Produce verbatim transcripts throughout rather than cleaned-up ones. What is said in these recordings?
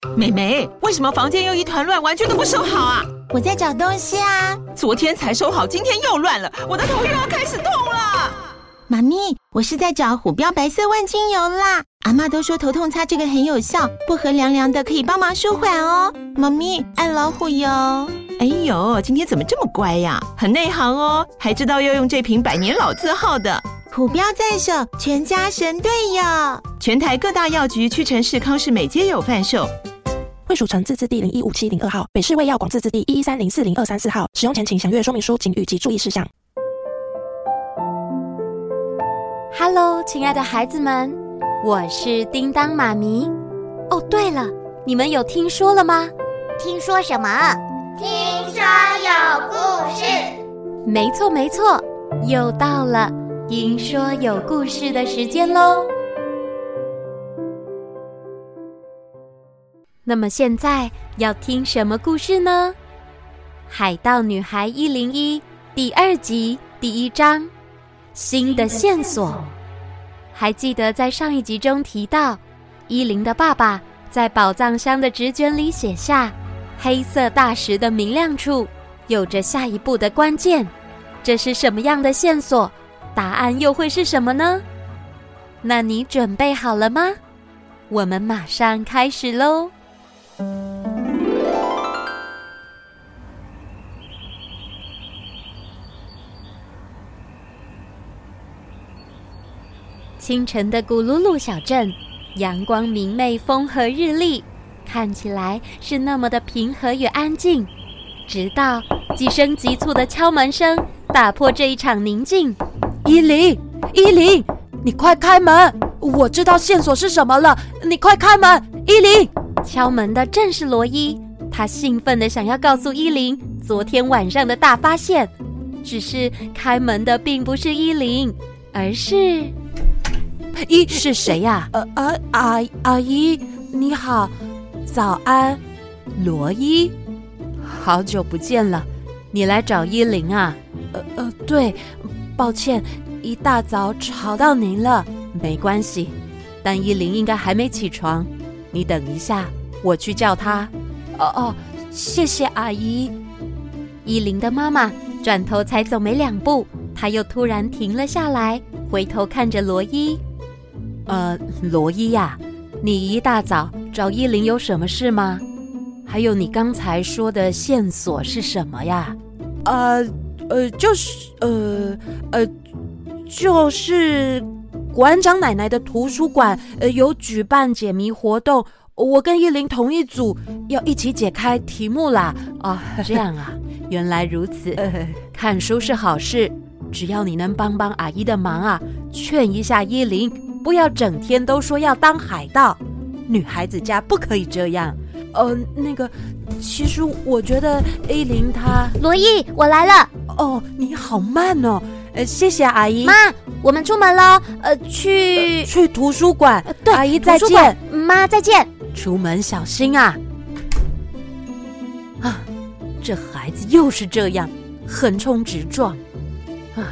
妹妹，为什么房间又一团乱，完全都不收好啊？ 我在找东西啊。 昨天才收好，今天又乱了，我的头又要开始痛了。 妈咪，我是在找虎标白色万金油啦。阿嬷都说头痛擦这个很有效，薄荷凉凉的，可以帮忙舒缓哦。妈咪，爱老虎油。 哎呦，今天怎么这么乖呀？很内行哦，还知道要用这瓶百年老字号的。 虎标在手，全家神队友。 全台各大药局、屈臣氏、康士美皆有贩售。 惠蜀城自治地零一五七零二号，北市卫药广自治地一一三零四零二三四号。使用前请详阅说明书、警语及注意事项。 Hello， 亲爱的孩子们，我是叮当妈咪。哦，对了，你们有听说了吗？ 听说什么？听说有故事。 没错没错，又到了听说有故事的时间咯。那么现在要听什么故事呢？海盗女孩一零一第二集第一章，新的线索。还记得在上一集中提到，依琳的爸爸在宝藏箱的纸卷里写下黑色大石的明亮处有着下一步的关键，这是什么样的线索？答案又会是什么呢？那你准备好了吗？我们马上开始咯。清晨的古鲁鲁小镇，阳光明媚，风和日丽，看起来是那么的平和与安静。直到几声急促的敲门声打破这一场宁静。 依琳，依琳，你快开门！我知道线索是什么了，你快开门！依琳， 敲门的正是罗伊，他兴奋地想要告诉依琳昨天晚上的大发现。只是开门的并不是依琳，而是依是谁呀、 啊？呃呃，阿阿姨，你好，早安，罗伊， 好久不见了，你来找依琳啊？ 呃呃，对，抱歉，一大早吵到您了。 没关系，但依琳应该还没起床，你等一下，我去叫她。 哦哦，谢谢阿姨。 依琳的妈妈转头才走没两步，她又突然停了下来，回头看着罗伊。 呃，罗伊呀、啊，你一大早找依琳有什么事吗？还有你刚才说的线索是什么呀？ 呃呃，就是呃呃，就是馆长奶奶的图书馆呃有举办解谜活动，我跟依琳同一组，要一起解开题目啦。 哦，这样啊，原来如此。看书是好事，只要你能帮帮阿姨的忙啊，劝一下依琳。不要整天都说要当海盗，女孩子家不可以这样。 呃，那个，其实我觉得依琳她…… 罗伊，我来了。 哦，你好慢哦。呃，谢谢阿姨。 妈，我们出门了。呃，去、 呃、去图书馆。 呃、对， 阿姨再见。 妈再见。 出门小心啊！啊，这孩子又是这样，横冲直撞。啊。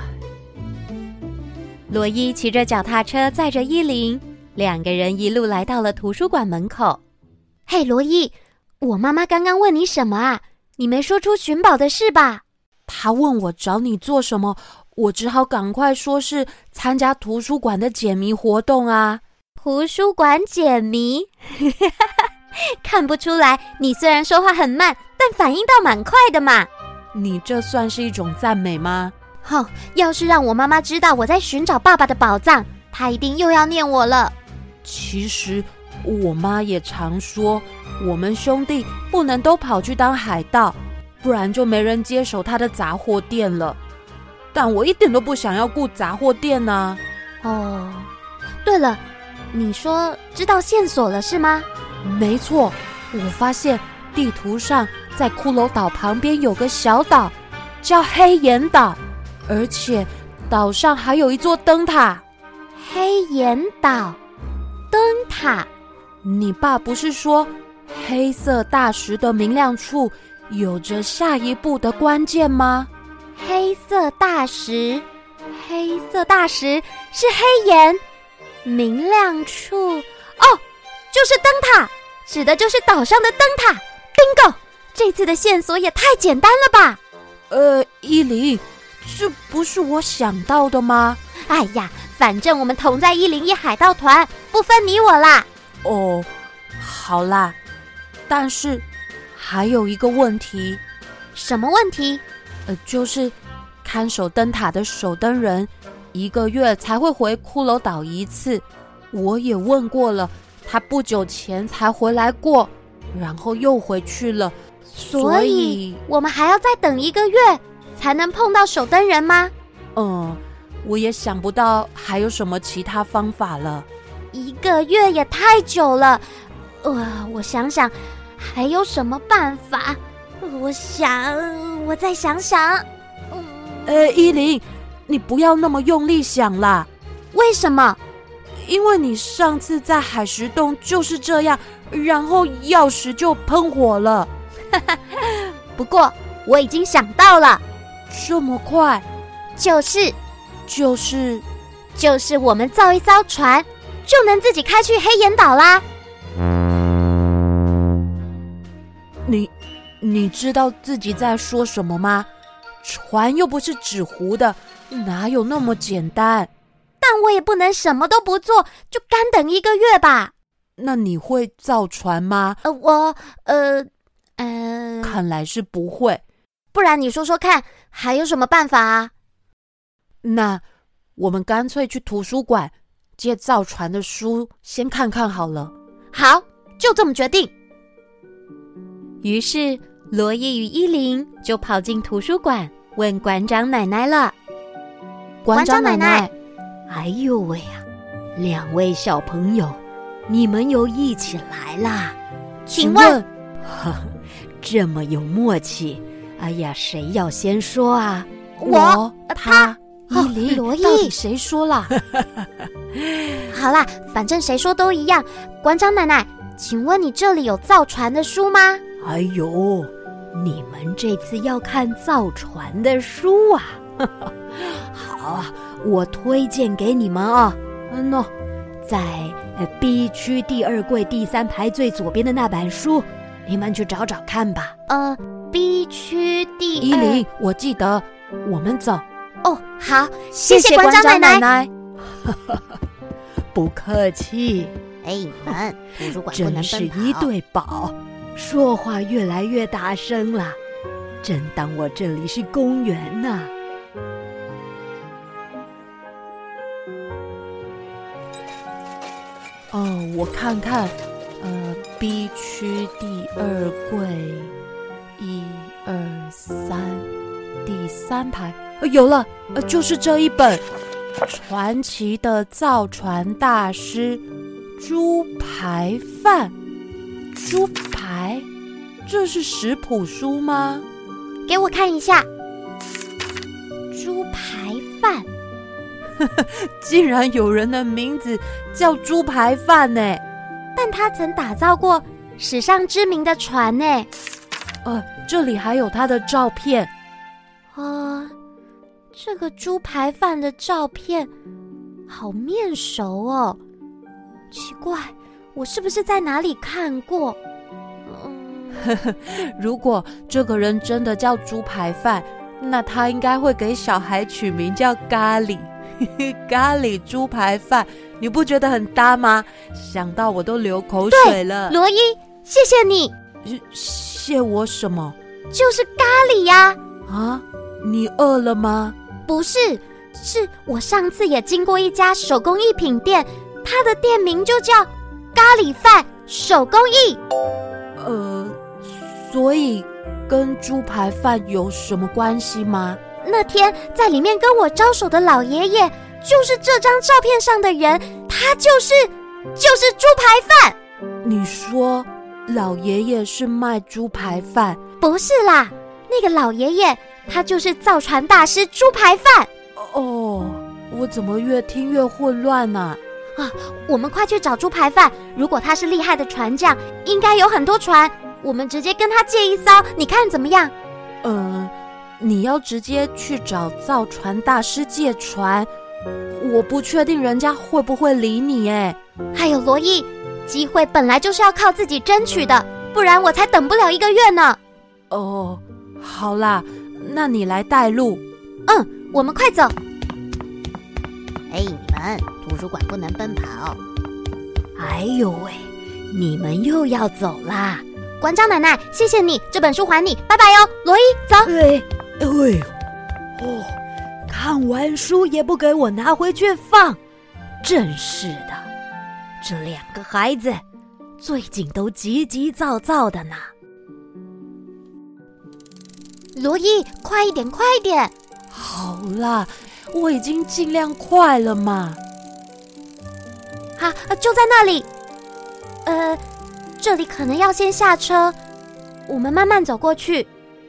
罗伊骑着脚踏车载着依琳，两个人一路来到了图书馆门口。 嘿，罗伊，我妈妈刚刚问你什么啊？你没说出寻宝的事吧？ 她问我找你做什么，我只好赶快说是参加图书馆的解谜活动啊。 图书馆解谜？看不出来，你虽然说话很慢，但反应倒蛮快的嘛。 你这算是一种赞美吗？ 哼、哦，要是让我妈妈知道我在寻找爸爸的宝藏，她一定又要念我了。 其实我妈也常说，我们兄弟不能都跑去当海盗，不然就没人接手她的杂货店了。但我一点都不想要顾杂货店啊。 哦，对了，你说知道线索了是吗？ 没错，我发现地图上在骷髅岛旁边有个小岛，叫黑岩岛。而且岛上还有一座灯塔。 黑岩岛灯塔， 你爸不是说黑色大石的明亮处有着下一步的关键吗？ 黑色大石，黑色大石是黑岩，明亮处，哦，就是灯塔。 指的就是岛上的灯塔。bingo， 这次的线索也太简单了吧？ 呃，依琳，这不是我想到的吗？ 哎呀，反正我们同在一零一海盗团，不分你我啦。 哦，好啦，但是还有一个问题。 什么问题？ 呃，就是看守灯塔的守灯人一个月才会回骷髅岛一次，我也问过了，他不久前才回来过，然后又回去了， 所以我们还要再等一个月才能碰到守灯人吗？ 嗯，我也想不到还有什么其他方法了。 一个月也太久了，呃，我想想还有什么办法？我想，我再想想。嗯、 呃，依琳，你不要那么用力想啦。 为什么？ 因为你上次在海石洞就是这样，然后钥匙就喷火了。 不过我已经想到了。 这么快？ 就是就是就是我们造一艘船，就能自己开去黑岩岛啦。 你你知道自己在说什么吗？船又不是纸糊的，哪有那么简单？ 但我也不能什么都不做，就干等一个月吧。 那你会造船吗？ 呃，我呃呃， 看来是不会。 不然你说说看，还有什么办法啊？ 那我们干脆去图书馆借造船的书先看看好了。 好，就这么决定。 于是罗伊与依琳就跑进图书馆问馆长奶奶了。 馆长奶奶， 哎呦喂呀，两位小朋友，你们又一起来啦？ 请问， 呵，这么有默契，哎呀，谁要先说啊？ 我， 他， 依琳， 罗伊， 到底谁说啦？ 好啦，反正谁说都一样。馆长奶奶，请问你这里有造船的书吗？ 哎呦，你们这次要看造船的书啊？好啊，我推荐给你们啊。嗯喏，在 B 区第二柜第三排最左边的那本书，你们去找找看吧。 呃 ，B 区第依琳，我记得，我们走。 哦，好，谢谢馆长奶奶。 奶奶不客气。 哎，你们图书馆不能奔跑， 真是一对宝，说话越来越大声了，真当我这里是公园呢。 哦，我看看，呃 ，B 区第二柜，一二三，第三排，呃，有了，呃，就是这一本《传奇的造船大师猪排饭》。猪排，这是食谱书吗？ 给我看一下。猪排饭。 竟然有人的名字叫猪排饭呢！ 但他曾打造过史上知名的船呢。 呃，这里还有他的照片。 呃，这个猪排饭的照片好面熟哦，奇怪，我是不是在哪里看过？ 嗯，如果这个人真的叫猪排饭，那他应该会给小孩取名叫咖喱。咖喱猪排饭，你不觉得很搭吗？想到我都流口水了。 罗伊，谢谢你。 谢我什么？ 就是咖喱呀。 啊，你饿了吗？ 不是，是我上次也经过一家手工艺品店，它的店名就叫咖喱饭手工艺。 呃，所以跟猪排饭有什么关系吗？ 那天在里面跟我招手的老爷爷，就是这张照片上的人，他就是就是猪排饭。 你说老爷爷是卖猪排饭？ 不是啦，那个老爷爷他就是造船大师猪排饭。 哦，我怎么越听越混乱呢？ 啊，我们快去找猪排饭，如果他是厉害的船匠，应该有很多船，我们直接跟他借一艘，你看怎么样？ 嗯，你要直接去找造船大师借船，我不确定人家会不会理你哎。 还有罗伊， 机会本来就是要靠自己争取的，不然我才等不了一个月呢。 哦，好啦，那你来带路。 嗯，我们快走。 哎，你们图书馆不能奔跑。 哎呦喂，你们又要走啦！ 馆长奶奶，谢谢你，这本书还你，拜拜哟。罗伊，走。 哎哎哦，看完书也不给我拿回去放，真是的，这两个孩子最近都急急躁躁的呢。 罗伊，快一点，快一点！ 好啦，我已经尽量快了嘛。 啊，就在那里。呃，这里可能要先下车，我们慢慢走过去。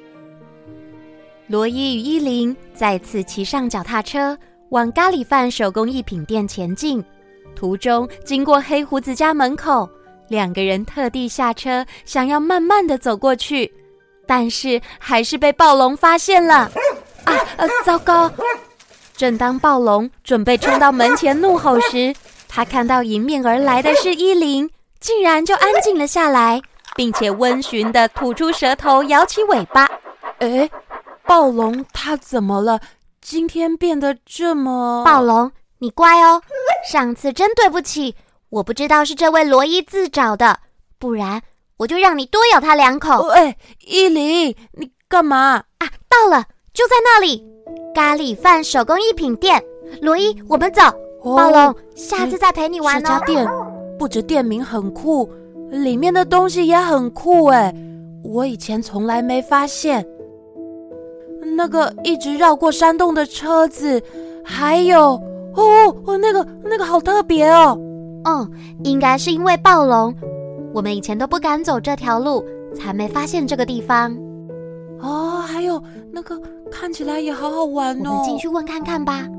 罗伊与依琳再次骑上脚踏车，往咖喱饭手工艺品店前进。途中经过黑胡子家门口，两个人特地下车，想要慢慢的走过去，但是还是被暴龙发现了。啊，呃，糟糕！正当暴龙准备冲到门前怒吼时，他看到迎面而来的是依琳，竟然就安静了下来，并且温驯地吐出舌头，摇起尾巴。 诶，暴龙他怎么了？今天变得这么…… 暴龙，你乖哦。上次真对不起，我不知道是这位罗伊自找的，不然我就让你多咬他两口。 哎，依琳，你干嘛啊？到了，就在那里，咖喱饭手工艺品店。罗伊，我们走。哦、暴龙，下次再陪你玩哦。 这家店不止店名很酷，里面的东西也很酷哎，我以前从来没发现。那个一直绕过山洞的车子，还有哦，那个那个好特别哦。 嗯，应该是因为暴龙，我们以前都不敢走这条路，才没发现这个地方。 哦，还有那个看起来也好好玩哦。 我们进去问看看吧。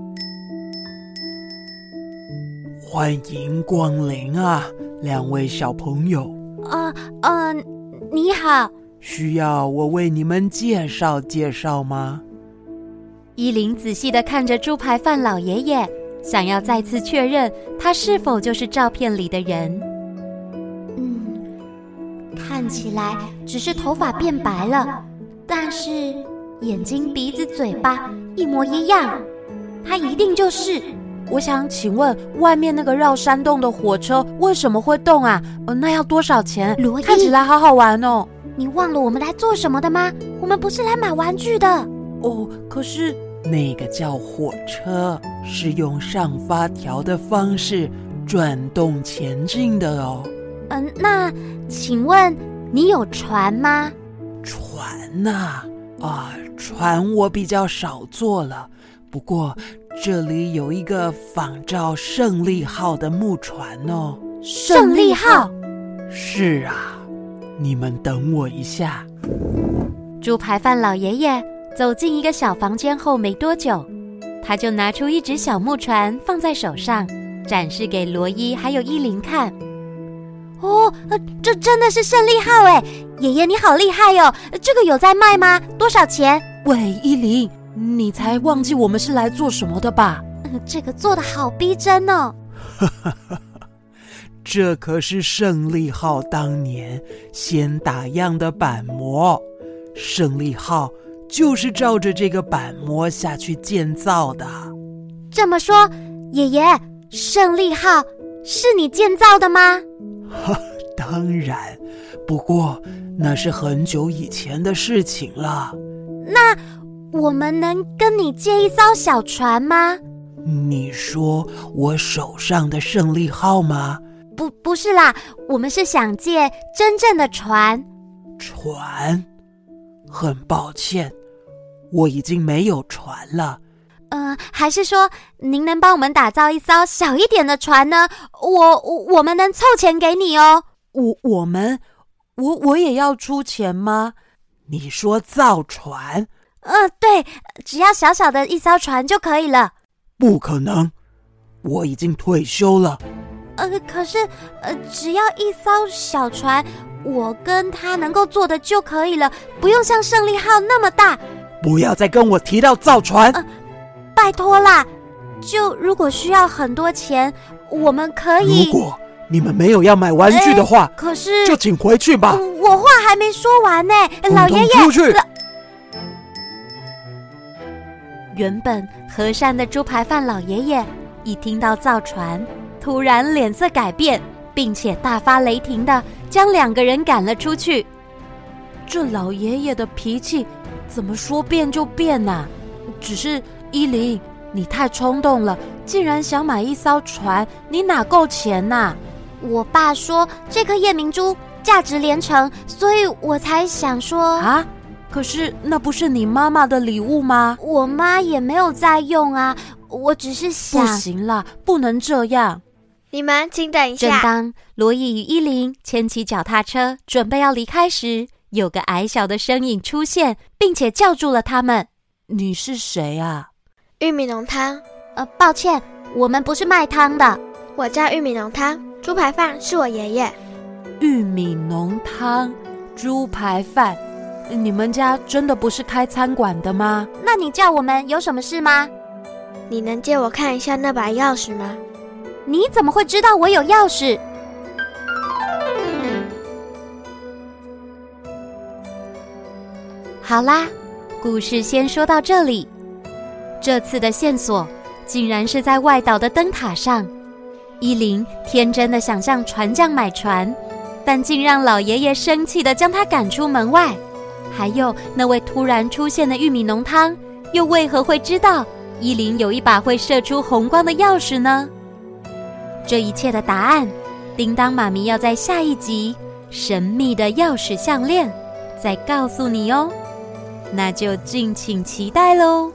欢迎光临啊，两位小朋友。 呃呃，你好。 需要我为你们介绍介绍吗？ 依琳仔细地看着猪排饭老爷爷，想要再次确认他是否就是照片里的人。 嗯，看起来只是头发变白了，但是眼睛、鼻子、嘴巴一模一样，他一定就是。 我想请问，外面那个绕山洞的火车为什么会动啊？呃，那要多少钱？ 罗伊， 看起来好好玩哦。 你忘了我们来做什么的吗？我们不是来买玩具的。 哦，可是那个叫火车，是用上发条的方式转动前进的哦。 嗯、呃，那请问你有船吗？ 船呐、啊，啊，船我比较少坐了，不过这里有一个仿照胜利号的木船哦。 胜利号？ 是啊。你们等我一下。 猪排饭老爷爷走进一个小房间后没多久，他就拿出一只小木船放在手上，展示给罗伊还有依琳看。 哦，这真的是胜利号哎！爷爷你好厉害哦！这个有在卖吗？多少钱？ 喂，依琳，你才忘记我们是来做什么的吧？ 这个做得好逼真哦。 这可是胜利号当年先打样的板模，胜利号就是照着这个板模下去建造的。 这么说，爷爷，胜利号是你建造的吗？ 当然，不过那是很久以前的事情了。 那我们能跟你借一艘小船吗？ 你说我手上的胜利号吗？ 不，不是啦，我们是想借真正的船。 船？很抱歉，我已经没有船了。 呃，还是说您能帮我们打造一艘小一点的船呢？我我们能凑钱给你哦。 我我们，我我也要出钱吗？ 你说造船？ 嗯、呃，对，只要小小的一艘船就可以了。 不可能，我已经退休了。 呃，可是，呃，只要一艘小船，我跟他能够做的就可以了，不用像胜利号那么大。 不要再跟我提到造船。 呃，拜托啦，就如果需要很多钱，我们可以。 如果你们没有要买玩具的话， 可是就请回去吧。 我话还没说完呢，老爷爷， 统统出去。 原本和善的猪排饭老爷爷一听到造船，突然脸色改变，并且大发雷霆的将两个人赶了出去。 这老爷爷的脾气怎么说变就变啊？只是依琳，你太冲动了，竟然想买一艘船，你哪够钱啊？ 我爸说这颗夜明珠价值连城，所以我才想说啊。可是那不是你妈妈的礼物吗？ 我妈也没有在用啊，我只是想…… 不行啦，不能这样。 你们请等一下。 正当罗伊与依琳牵起脚踏车准备要离开时，有个矮小的身影出现，并且叫住了他们。 你是谁啊？ 玉米浓汤。 呃，抱歉，我们不是卖汤的。 我叫玉米浓汤，猪排饭是我爷爷。 玉米浓汤，猪排饭，你们家真的不是开餐馆的吗？ 那你叫我们有什么事吗？ 你能借我看一下那把钥匙吗？ 你怎么会知道我有钥匙？ 好啦，故事先说到这里。这次的线索竟然是在外岛的灯塔上。依琳天真的想向船匠买船，但竟让老爷爷生气地将他赶出门外。还有那位突然出现的玉米浓汤，又为何会知道依琳有一把会射出红光的钥匙呢？这一切的答案，叮当妈咪要在下一集神秘的钥匙项链再告诉你哦，那就敬请期待咯。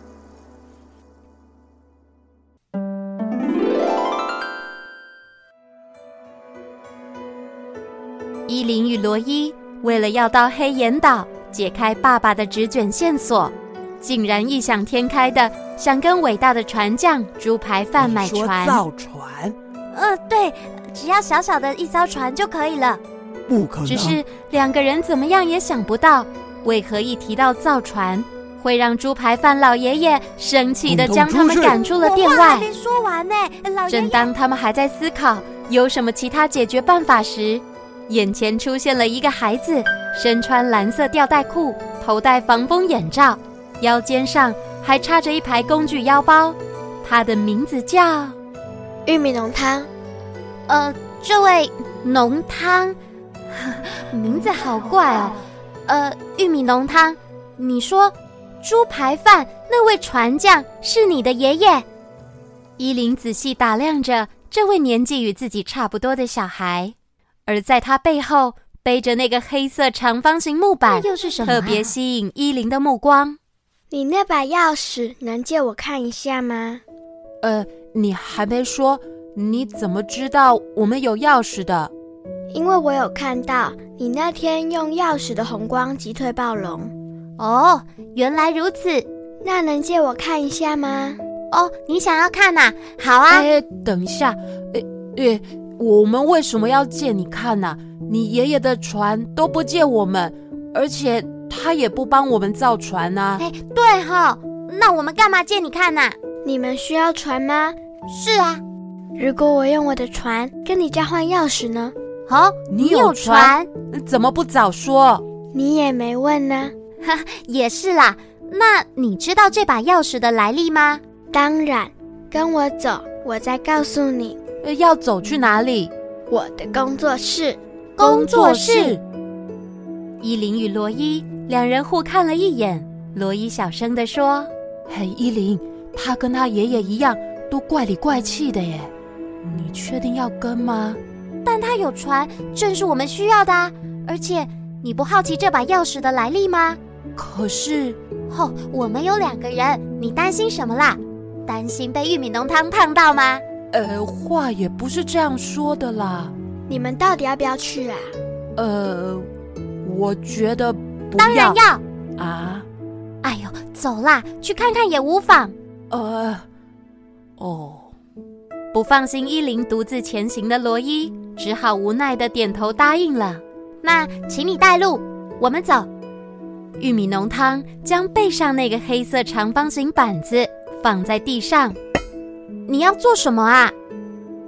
依琳与罗伊为了要到黑岩岛解开爸爸的纸卷线索，竟然异想天开的想跟伟大的船匠猪排饭买船。 造船？ 呃，对，只要小小的一艘船就可以了。 不可能。 只是两个人怎么样也想不到，为何一提到造船，会让猪排饭老爷爷生气的将他们赶出了店外。 我话还没说完呢，老爷爷。 正当他们还在思考有什么其他解决办法时，眼前出现了一个孩子，身穿蓝色吊带裤，头戴防风眼罩，腰间上还插着一排工具腰包。他的名字叫玉米浓汤。 呃，这位浓汤，名字好怪哦。呃，玉米浓汤，你说猪排饭那位船匠是你的爷爷？ 依琳仔细打量着这位年纪与自己差不多的小孩，而在他背后背着那个黑色长方形木板， 那又是什么啊？ 特别吸引依琳的目光。 你那把钥匙能借我看一下吗？ 呃，你还没说，你怎么知道我们有钥匙的？ 因为我有看到你那天用钥匙的红光击退暴龙。 哦，原来如此。 那能借我看一下吗？ 哦，你想要看啊？好啊。 哎，等一下，哎哎，我们为什么要借你看呢？你爷爷的船都不借我们，而且他也不帮我们造船啊。 哎，对哈，那我们干嘛借你看呢？ 你们需要船吗？ 是啊。 如果我用我的船跟你交换钥匙呢？ 哦，你有船？ 怎么不早说？ 你也没问呢。 哈，也是啦。那你知道这把钥匙的来历吗？ 当然，跟我走，我再告诉你。 要走去哪里？ 我的工作室。 工作室。 依琳与罗伊两人互看了一眼，罗伊小声地说： 嘿，依琳，他跟他爷爷一样，都怪里怪气的耶。你确定要跟吗？ 但他有船，正是我们需要的啊！而且，你不好奇这把钥匙的来历吗？ 可是， 哦，我们有两个人，你担心什么啦？担心被玉米浓汤烫到吗？ 呃，话也不是这样说的啦。 你们到底要不要去啊？ 呃，我觉得不要。 当然要啊！ 哎呦，走啦，去看看也无妨。 呃，哦。 不放心依琳独自前行的罗伊，只好无奈地点头答应了。 那请你带路，我们走。 玉米浓汤将背上那个黑色长方形板子放在地上。 你要做什么啊？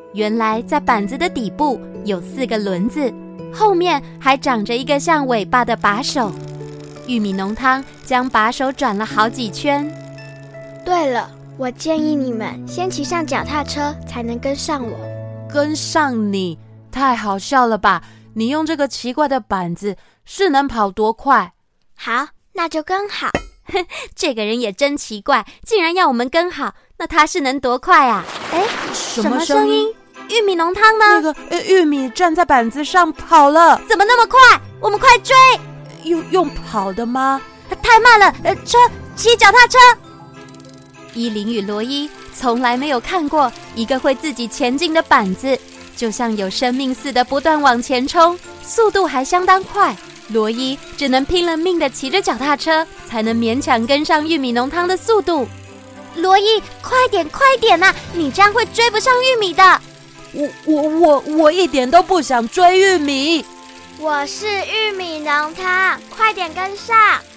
原来在板子的底部有四个轮子，后面还长着一个像尾巴的把手。玉米浓汤将把手转了好几圈。 对了，我建议你们先骑上脚踏车才能跟上我。 跟上你？太好笑了吧！你用这个奇怪的板子是能跑多快？ 好，那就跟好。 这个人也真奇怪，竟然要我们跟好，那他是能多快啊？哎， 什么声音？ 玉米浓汤呢？ 那个、呃、玉米站在板子上跑了。 怎么那么快？我们快追！ 用用跑的吗？ 太慢了，呃，车，骑脚踏车。依琳与罗伊从来没有看过一个会自己前进的板子，就像有生命似的不断往前冲，速度还相当快。罗伊只能拼了命地骑着脚踏车，才能勉强跟上玉米浓汤的速度。罗伊，快点快点啊，你这样会追不上玉米的。 我我我我一点都不想追玉米。 我是玉米浓汤，快点跟上。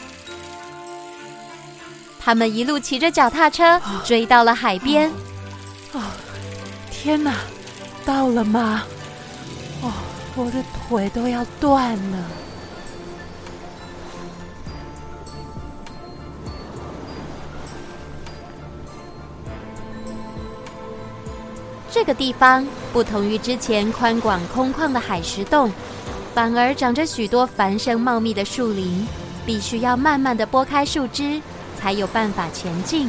他们一路骑着脚踏车追到了海边。 哦，天哪，到了吗？哦，我的腿都要断了。 这个地方不同于之前宽广空旷的海石洞，反而长着许多繁盛茂密的树林，必须要慢慢地拨开树枝，才有办法前进。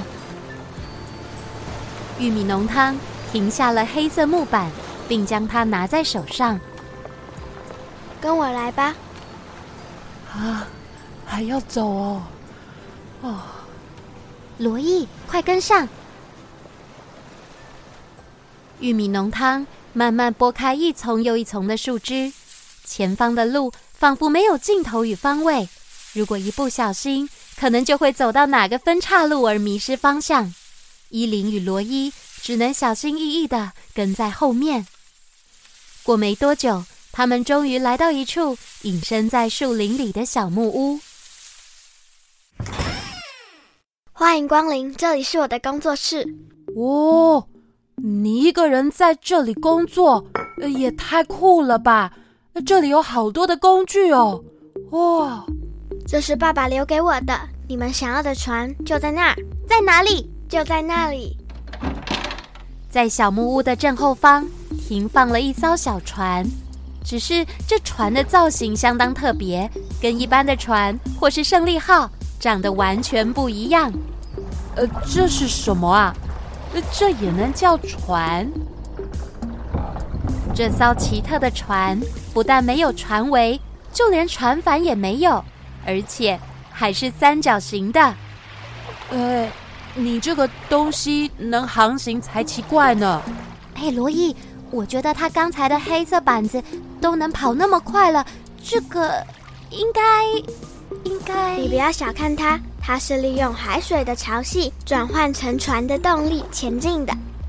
玉米浓汤停下了黑色木板，并将它拿在手上。 跟我来吧。 啊，还要走哦。哦， 罗伊，快跟上。玉米浓汤慢慢拨开一丛又一丛的树枝，前方的路仿佛没有尽头与方位，如果一不小心，可能就会走到哪个分岔路而迷失方向。依琳与罗伊只能小心翼翼地跟在后面。过没多久，他们终于来到一处隐身在树林里的小木屋。 欢迎光临，这里是我的工作室。 哦，你一个人在这里工作，呃、也太酷了吧！这里有好多的工具哦。哇， 这是爸爸留给我的，你们想要的船就在那儿。 在哪里？ 就在那里。 在小木屋的正后方停放了一艘小船，只是这船的造型相当特别，跟一般的船或是胜利号长得完全不一样。 呃，这是什么啊？呃，这也能叫船？ 这艘奇特的船不但没有船桅，就连船帆也没有，而且还是三角形的。 呃，你这个东西能航行才奇怪呢。 哎，罗伊，我觉得他刚才的黑色板子都能跑那么快了，这个应该应该…… 你不要小看它，它是利用海水的潮汐转换成船的动力前进的。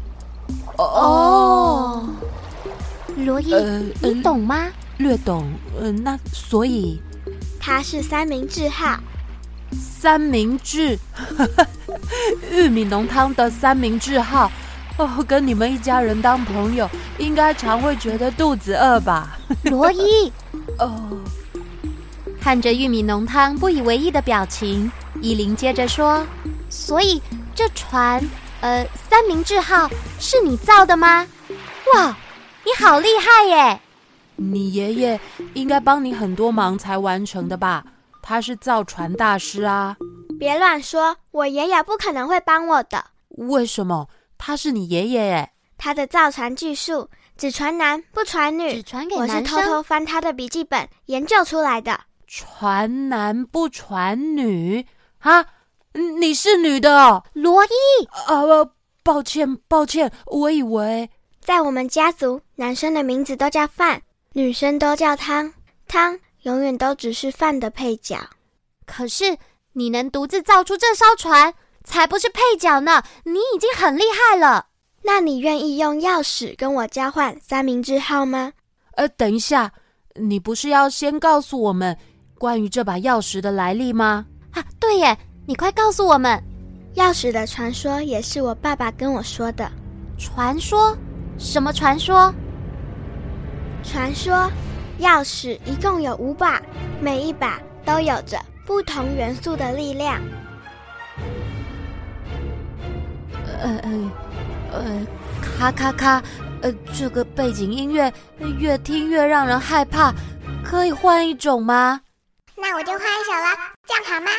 哦，罗伊， 呃、 你懂吗？ 略懂。呃，那所以它是三明治号。 三明治，玉米浓汤的三明治号。哦，跟你们一家人当朋友，应该常会觉得肚子饿吧？ 罗伊， 哦， 看着玉米浓汤不以为意的表情，依琳接着说：“ 所以这船，呃，三明治号是你造的吗？哇，你好厉害耶！ 你爷爷应该帮你很多忙才完成的吧？他是造船大师啊！ 别乱说，我爷爷不可能会帮我的。 为什么？他是你爷爷耶！ 他的造船技术只传男不传女， 只传给男生。 我是偷偷翻他的笔记本研究出来的。 传男不传女啊？你是女的哦， 罗伊？ 啊，抱歉抱歉，我以为在我们家族，男生的名字都叫饭，女生都叫汤，汤永远都只是饭的配角。 可是你能独自造出这艘船，才不是配角呢！你已经很厉害了。 那你愿意用钥匙跟我交换三明治号吗？ 呃，等一下，你不是要先告诉我们关于这把钥匙的来历吗？ 啊，对耶，你快告诉我们。 钥匙的传说也是我爸爸跟我说的。 传说？ 什么传说？ 传说钥匙一共有五把，每一把都有着不同元素的力量。 呃呃呃，咔咔咔，呃，这个背景音乐越听越让人害怕，可以换一种吗？ 那我就换一首了，这样好吗？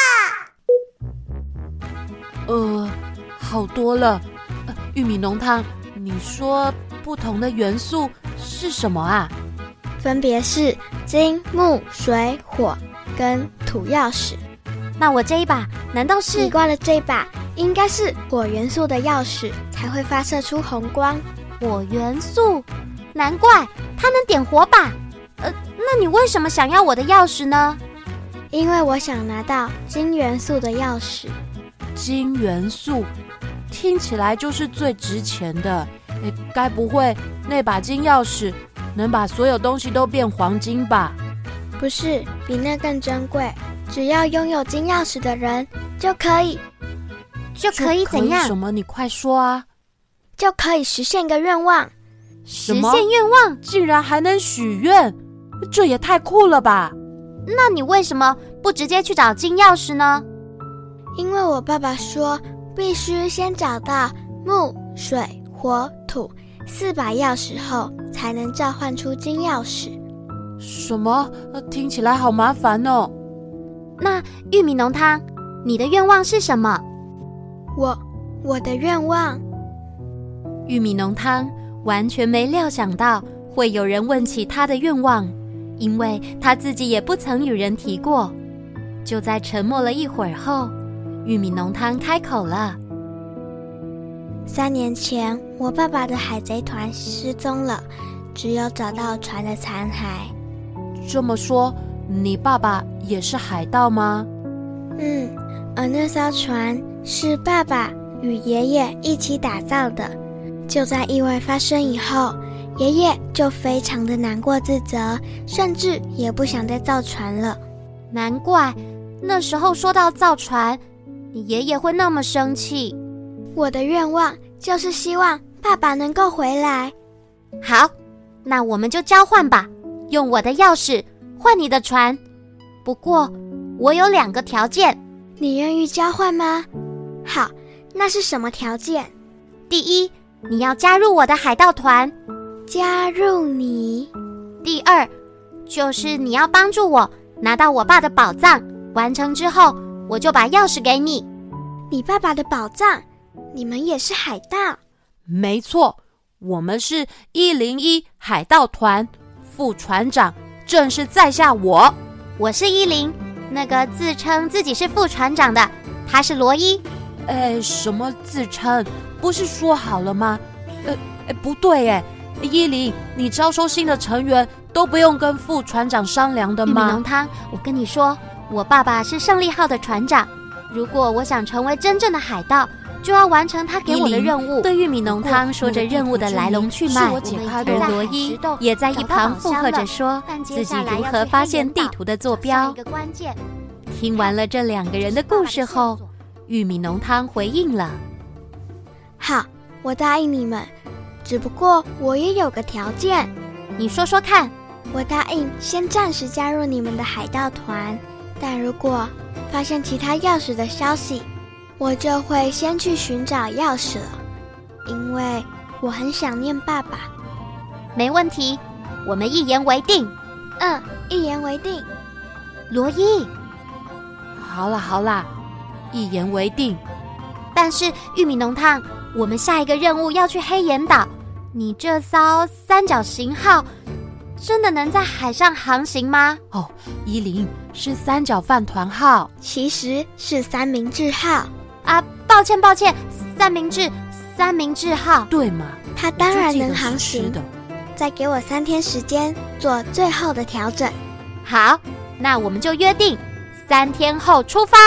可不。呃，好多了。呃、玉米浓汤，你说不同的元素是什么啊？ 分别是金、木、水、火跟土钥匙。 那我这一把难道是？ 你挂的这一把应该是火元素的钥匙，才会发射出红光。 火元素，难怪它能点火把。呃，那你为什么想要我的钥匙呢？ 因为我想拿到金元素的钥匙。 金元素听起来就是最值钱的，诶，该不会那把金钥匙能把所有东西都变黄金吧？ 不是，比那更珍贵。只要拥有金钥匙的人就可以， 就可以怎样？ 什么？你快说啊！ 就可以实现个愿望。 实现愿望？ 竟然还能许愿，这也太酷了吧！ 那你为什么不直接去找金钥匙呢？ 因为我爸爸说，必须先找到木、水、火、土四把钥匙后，才能召唤出金钥匙。 什么？听起来好麻烦哦。 那玉米浓汤，你的愿望是什么？ 我，我的愿望。 玉米浓汤完全没料想到会有人问起他的愿望，因为他自己也不曾与人提过。就在沉默了一会儿后，玉米浓汤开口了。 三年前，我爸爸的海贼团失踪了，只有找到船的残骸。 这么说，你爸爸也是海盗吗？ 嗯，而那艘船是爸爸与爷爷一起打造的。就在意外发生以后，爷爷就非常的难过自责，甚至也不想再造船了。 难怪那时候说到造船，你爷爷会那么生气。 我的愿望就是希望爸爸能够回来。 好，那我们就交换吧，用我的钥匙换你的船。不过我有两个条件。 你愿意交换吗？好，那是什么条件？ 第一，你要加入我的海盗团。 加入你？ 第二，就是你要帮助我拿到我爸的宝藏，完成之后我就把钥匙给你。 你爸爸的宝藏？你们也是海盗？ 没错，我们是一零一海盗团，副船长正是在下我。 我是一零，那个自称自己是副船长的，他是罗伊。 哎，什么自称？不是说好了吗？呃，哎，不对哎，一零，你招收新的成员都不用跟副船长商量的吗？ 玉米浓汤，我跟你说，我爸爸是胜利号的船长，如果我想成为真正的海盗，就要完成他给我的任务。 对玉米浓汤说着任务的来龙去脉，而罗伊也在一旁附和着说自己如何发现地图的坐标。听完了这两个人的故事后，玉米浓汤回应了： 好，我答应你们，只不过我也有个条件。 你说说看。 我答应先暂时加入你们的海盗团，但如果发现其他钥匙的消息，我就会先去寻找钥匙了，因为我很想念爸爸。 没问题，我们一言为定。 嗯，一言为定。 罗伊， 好啦好啦，一言为定。 但是玉米浓汤，我们下一个任务要去黑岩岛，你这艘三角形号真的能在海上航行吗？ 哦，一零是三角饭团号， 其实是三明治号。 啊，抱歉抱歉，三明治三明治号， 对嘛？ 它当然能航行的。再给我三天时间做最后的调整。 好，那我们就约定三天后出发。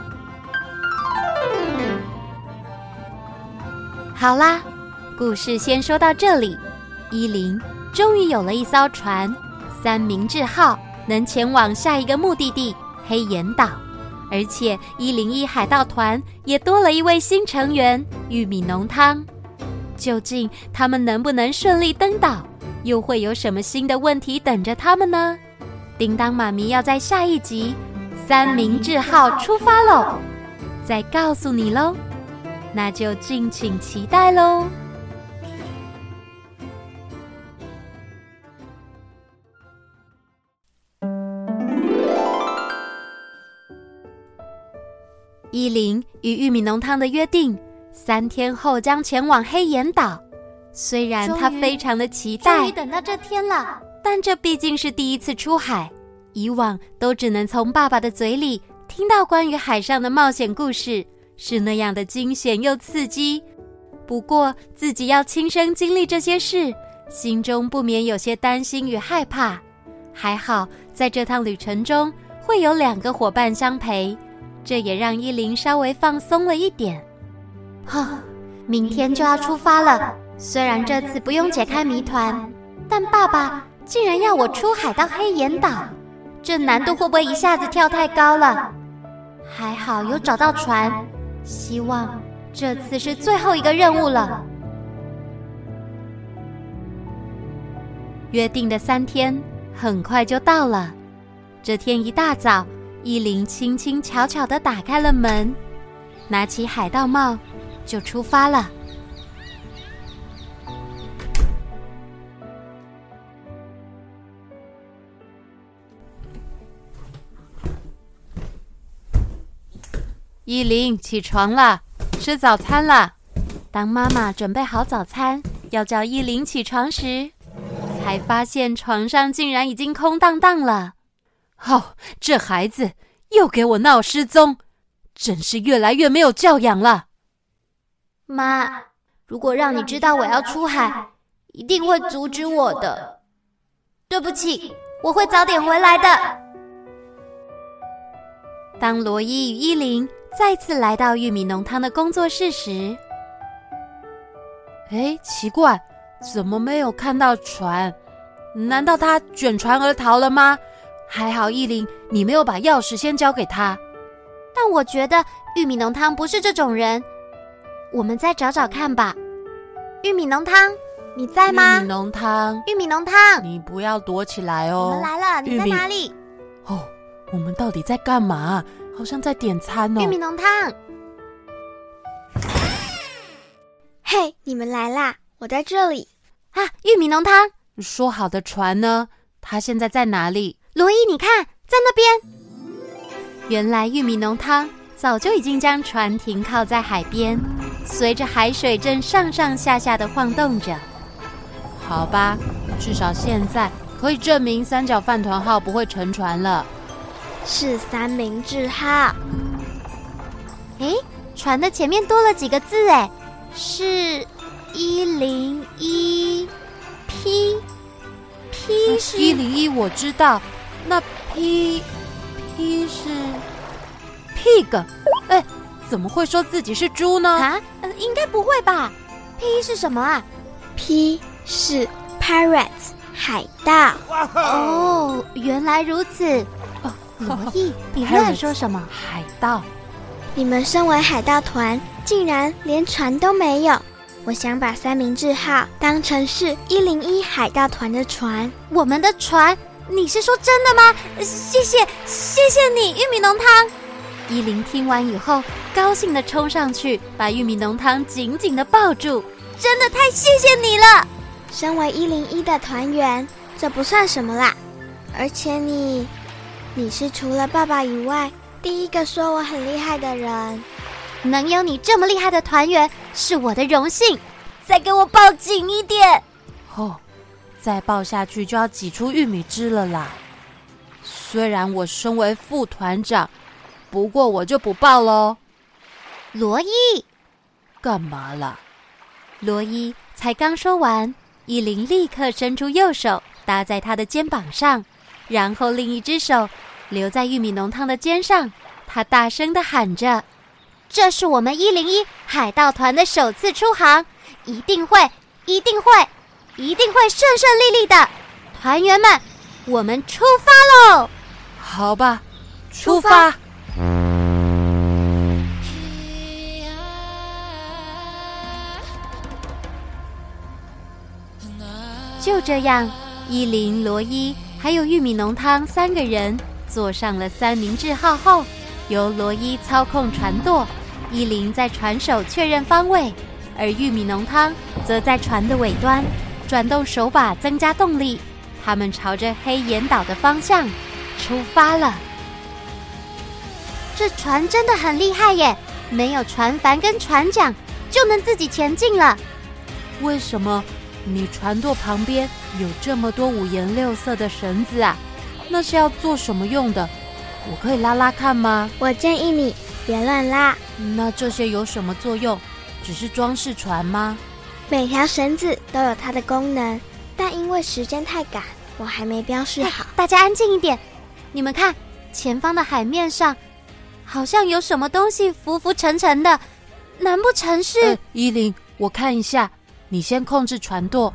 好啦，故事先说到这里。一零终于有了一艘船，三明治号，能前往下一个目的地黑岩岛。而且一零一海盗团也多了一位新成员玉米浓汤。 究竟他们能不能顺利登岛？又会有什么新的问题等着他们呢？叮当妈咪要在下一集三明治号出发喽，再告诉你喽，那就敬请期待喽。依琳与玉米浓汤的约定，三天后将前往黑岩岛。虽然她非常的期待， 终于等到这天了， 但这毕竟是第一次出海，以往都只能从爸爸的嘴里听到关于海上的冒险故事，是那样的惊险又刺激。不过自己要亲身经历这些事，心中不免有些担心与害怕。还好在这趟旅程中会有两个伙伴相陪，这也让依琳稍微放松了一点。 呵，明天就要出发了，虽然这次不用解开谜团，但爸爸竟然要我出海到黑岩岛，这难度会不会一下子跳太高了？还好有找到船，希望这次是最后一个任务了。 约定的三天很快就到了。这天一大早，依琳轻轻巧巧地打开了门，拿起海盗帽就出发了。依琳，起床了，吃早餐了。当妈妈准备好早餐，要叫依琳起床时，才发现床上竟然已经空荡荡了。哦，这孩子又给我闹失踪，真是越来越没有教养了。 妈，如果让你知道我要出海，一定会阻止我的。对不起，我会早点回来的。 当罗伊与依琳再次来到玉米浓汤的工作室时，哎，奇怪，怎么没有看到船？难道他卷船而逃了吗？还好依琳，你没有把钥匙先交给他。 但我觉得玉米浓汤不是这种人，我们再找找看吧。玉米浓汤，你在吗？ 玉米浓汤， 玉米浓汤， 你不要躲起来哦。 我们来了，你在哪里？ 哦，我们到底在干嘛？好像在点餐哦。 玉米浓汤。 嘿，你们来啦，我在这里。 啊，玉米浓汤。 说好的船呢？它现在在哪里？ 罗伊，你看，在那边。 原来玉米浓汤早就已经将船停靠在海边，随着海水正上上下下的晃动着。好吧，至少现在可以证明三角饭团号不会沉船了。 是三明治号。 诶，船的前面多了几个字，诶，是一零一 P P 是一零一，我知道。那 P P 是 pig， 哎，怎么会说自己是猪呢？ 啊，呃，应该不会吧 ？P 是什么啊 ？P 是 pirates， 海盗。 哦，原来如此。哦，罗伊，你又在说什么？ 海盗？ 你们身为海盗团，竟然连船都没有。我想把三明治号当成是一零一海盗团的船。 我们的船？你是说真的吗？谢谢，谢谢你，玉米浓汤。 依琳听完以后，高兴地冲上去，把玉米浓汤紧紧地抱住。 真的太谢谢你了！ 身为一零一的团员，这不算什么啦。而且你，你是除了爸爸以外第一个说我很厉害的人。 能有你这么厉害的团员，是我的荣幸。再给我抱紧一点。 哦。再抱下去就要挤出玉米汁了啦！虽然我身为副团长，不过我就不抱喽。 罗伊， 干嘛啦？ 罗伊才刚说完，依琳立刻伸出右手搭在他的肩膀上，然后另一只手留在玉米浓汤的肩上。他大声地喊着：“ 这是我们一零一海盗团的首次出航，一定会，一定会！”一定会顺顺利利的，团员们，我们出发喽！ 好吧，出发。出发就这样，依琳、罗伊还有玉米浓汤三个人坐上了三明治号后，由罗伊操控船舵，依琳在船首确认方位，而玉米浓汤则在船的尾端转动手把增加动力。他们朝着黑岩岛的方向出发了。 这船真的很厉害耶，没有船帆跟船桨就能自己前进了。 为什么你船舵旁边有这么多五颜六色的绳子啊？那是要做什么用的？我可以拉拉看吗？ 我建议你别乱拉。 那这些有什么作用？只是装饰船吗？ 每条绳子都有它的功能，但因为时间太赶，我还没标示好。 大家安静一点，你们看，前方的海面上好像有什么东西浮浮沉沉的，难不成是…… 呃、依琳，我看一下，你先控制船舵。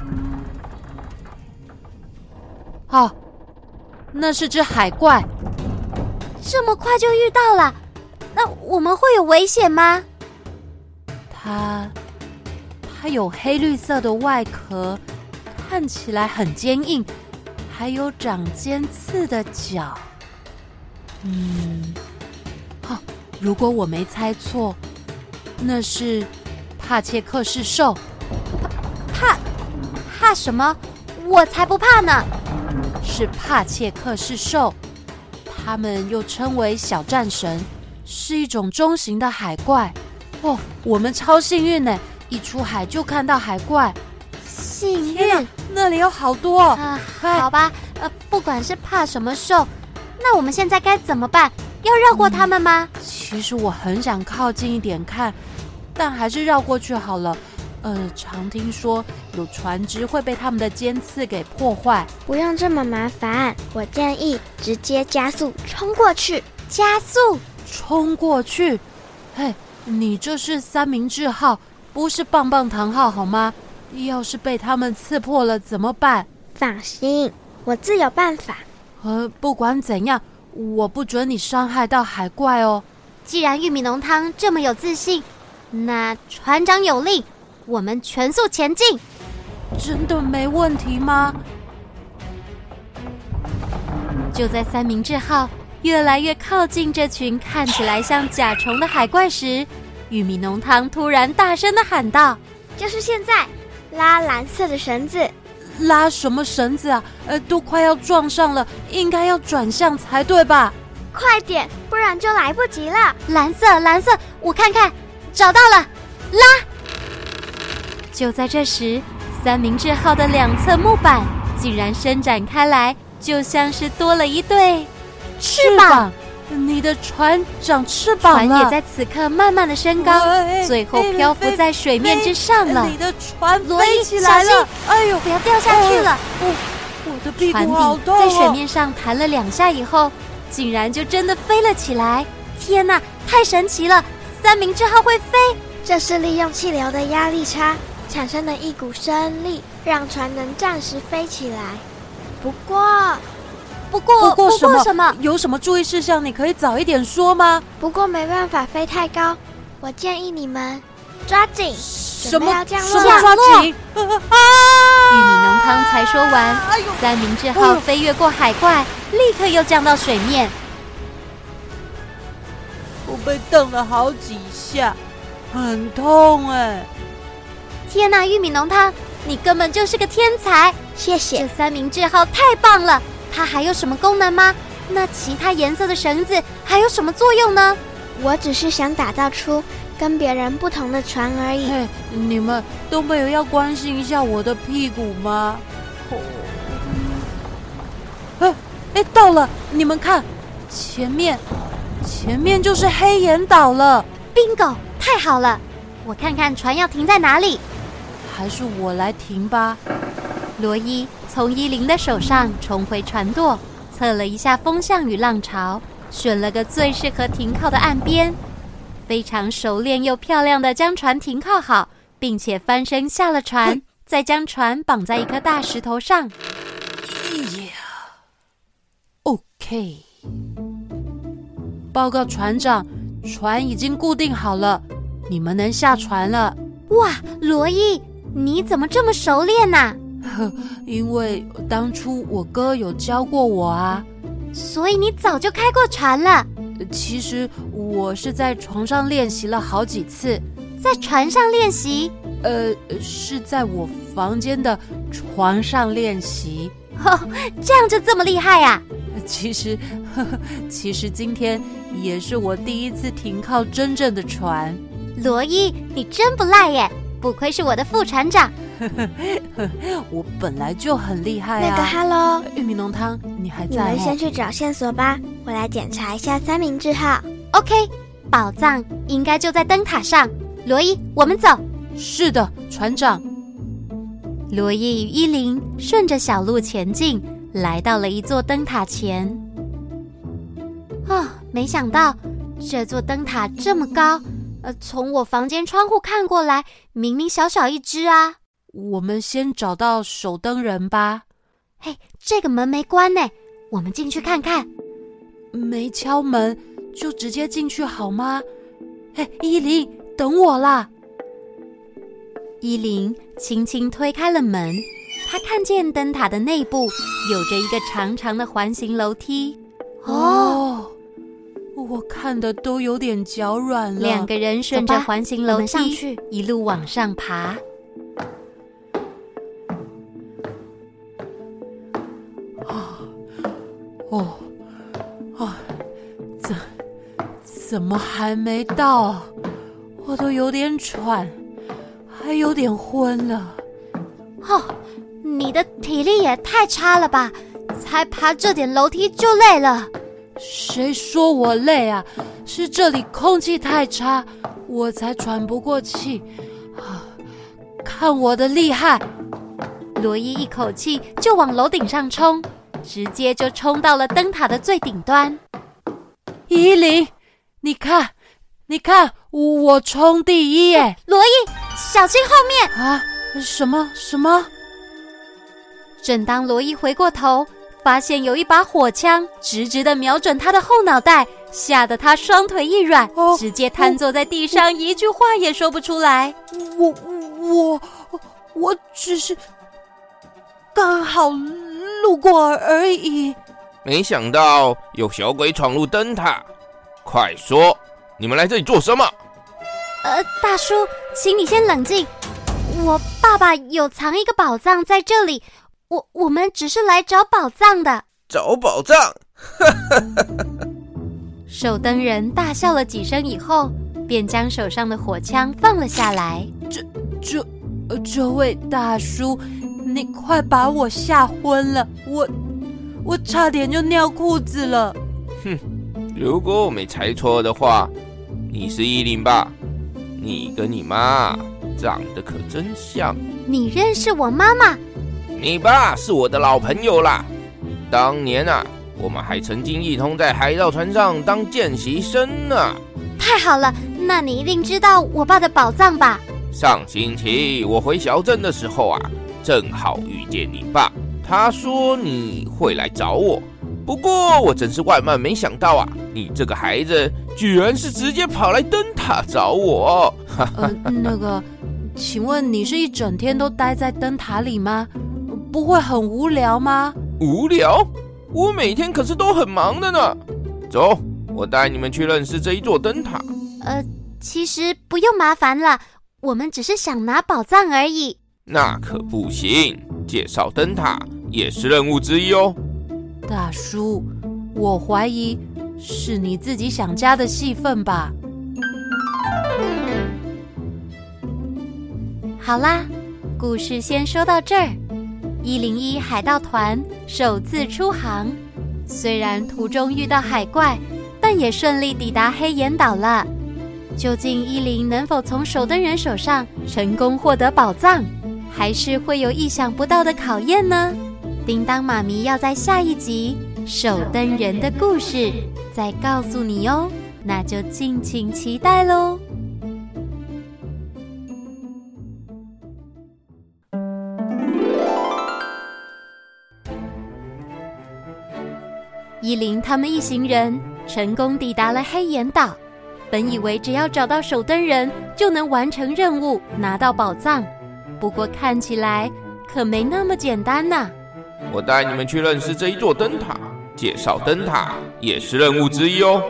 好、哦，那是只海怪。 这么快就遇到了，那我们会有危险吗？ 它，它有黑绿色的外壳，看起来很坚硬，还有长尖刺的脚。嗯，好、哦，如果我没猜错，那是帕切克氏兽。 怕怕什么？我才不怕呢！ 是帕切克氏兽，它们又称为小战神，是一种中型的海怪。哦，我们超幸运呢，一出海就看到海怪。 幸运？ 那里有好多啊！好吧，呃，不管是怕什么兽，那我们现在该怎么办？要绕过他们吗？ 嗯、其实我很想靠近一点看，但还是绕过去好了。呃，常听说有船只会被他们的尖刺给破坏。 不用这么麻烦，我建议直接加速冲过去。 加速冲过去？嘿，你这是三明治号，不是棒棒糖号好吗？要是被他们刺破了怎么办？ 放心，我自有办法。 呃，不管怎样，我不准你伤害到海怪哦。 既然玉米浓汤这么有自信，那船长有令，我们全速前进。 真的没问题吗？ 就在三明治号越来越靠近这群看起来像甲虫的海怪时，玉米浓汤突然大声地喊道：“ 就是现在！拉蓝色的绳子！” 拉什么绳子啊？呃，都快要撞上了，应该要转向才对吧？ 快点，不然就来不及了。 蓝色，蓝色，我看看，找到了，拉！ 就在这时，三明治号的两侧木板竟然伸展开来，就像是多了一对翅膀。 你的船长翅膀了， 船也在此刻慢慢的升高，最后漂浮在水面之上了。 你的船飞起来了， 哎呦，不要掉下去了！ 我我的屁股好痛哦！ 在水面上弹了两下以后，竟然就真的飞了起来。 天哪，太神奇了！三明治号会飞， 这是利用气流的压力差产生的一股升力，让船能暂时飞起来。不过。 不过不过什么？ 不过什么？ 有什么注意事项？你可以早一点说吗？ 不过没办法飞太高，我建议你们抓紧。 什么？ 要降落？ 什么抓紧？ 啊！玉米浓汤才说完，哎、三明治号飞越过海怪，哎、立刻又降到水面。 我被瞪了好几下，很痛哎！ 天哪，玉米浓汤，你根本就是个天才！ 谢谢。 这三明治号太棒了。它还有什么功能吗？那其他颜色的绳子还有什么作用呢？ 我只是想打造出跟别人不同的船而已。 嘿，你们都没有要关心一下我的屁股吗？哦，哎哎，到了！你们看，前面，前面就是黑岩岛了。 Bingo， 太好了！我看看船要停在哪里。 还是我来停吧。 罗伊从依琳的手上重回船舵，测了一下风向与浪潮，选了个最适合停靠的岸边，非常熟练又漂亮地将船停靠好，并且翻身下了船，再将船绑在一颗大石头上。 OK， 报告船长，船已经固定好了，你们能下船了。 哇，罗伊，你怎么这么熟练啊？ 因为当初我哥有教过我啊。 所以你早就开过船了？ 其实我是在床上练习了好几次。 在船上练习？ 呃，是在我房间的床上练习。 哦，这样就这么厉害呀？ 其实，呵呵，其实今天也是我第一次停靠真正的船。 罗伊，你真不赖耶！不愧是我的副船长。 我本来就很厉害啊。 那个 ，Hello， 玉米浓汤，你还在？ 你们先去找线索吧，我来检查一下三明治号。 OK， 宝藏应该就在灯塔上。罗伊，我们走。 是的，船长。 罗伊与依琳顺着小路前进，来到了一座灯塔前。 哦，没想到这座灯塔这么高，呃，从我房间窗户看过来，明明小小一只啊。 我们先找到守灯人吧。 嘿，这个门没关呢，我们进去看看。 没敲门就直接进去好吗？嘿，依琳，等我啦。 依琳轻轻推开了门，她看见灯塔的内部有着一个长长的环形楼梯。 哦，我看的都有点脚软了。 两个人顺着环形楼梯上去， 一路往上爬。 哦，哦，怎怎么还没到？我都有点喘，还有点昏了。 哦，你的体力也太差了吧？才爬这点楼梯就累了。 谁说我累啊？是这里空气太差，我才喘不过气。啊，看我的厉害！ 罗伊一口气就往楼顶上冲，直接就冲到了灯塔的最顶端。 依琳，你看，你看，我冲第一耶！ 罗伊，小心后面！ 啊，什么什么？ 正当罗伊回过头，发现有一把火枪直直地瞄准他的后脑袋，吓得他双腿一软，哦，直接瘫坐在地上，哦，一句话也说不出来。 我我我只是刚好路过而已。 没想到有小鬼闯入灯塔，快说，你们来这里做什么？ 呃，大叔，请你先冷静。我爸爸有藏一个宝藏在这里，我我们只是来找宝藏的。 找宝藏？ 守灯人大笑了几声以后，便将手上的火枪放了下来。 这这这位大叔，你快把我吓昏了，我我差点就尿裤子了。 哼，如果我没猜错的话，你是依琳吧？你跟你妈长得可真像。 你认识我妈妈？ 你爸是我的老朋友啦，当年啊，我们还曾经一同在海盗船上当见习生呢。 太好了，那你一定知道我爸的宝藏吧？ 上星期我回小镇的时候啊，正好遇见你爸，他说你会来找我，不过我真是万万没想到啊，你这个孩子居然是直接跑来灯塔找我。 呃，那个，请问你是一整天都待在灯塔里吗？不会很无聊吗？ 无聊？我每天可是都很忙的呢。走，我带你们去认识这一座灯塔。 呃，其实不用麻烦了，我们只是想拿宝藏而已。 那可不行，介绍灯塔也是任务之一哦。 大叔，我怀疑是你自己想加的戏份吧。 好啦，故事先说到这儿。一零一海盗团首次出航，虽然途中遇到海怪，但也顺利抵达黑岩岛了。究竟依琳能否从守灯人手上成功获得宝藏，还是会有意想不到的考验呢？叮当妈咪要在下一集守灯人的故事再告诉你哦，那就敬请期待咯。依琳他们一行人成功抵达了黑岩岛，本以为只要找到守灯人就能完成任务，拿到宝藏。不过看起来可没那么简单呐。 我带你们去认识这一座灯塔，介绍灯塔也是任务之一哦。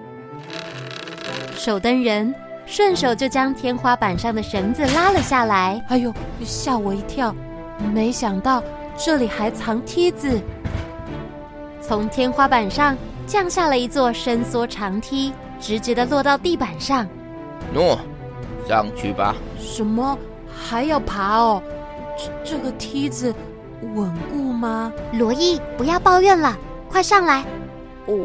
守灯人顺手就将天花板上的绳子拉了下来。 哎呦，吓我一跳！没想到这里还藏梯子。 从天花板上降下了一座伸缩长梯，直直地落到地板上。 喏，上去吧。 什么？还要爬哦？这这个梯子稳固吗？ 罗伊，不要抱怨了，快上来。 哦。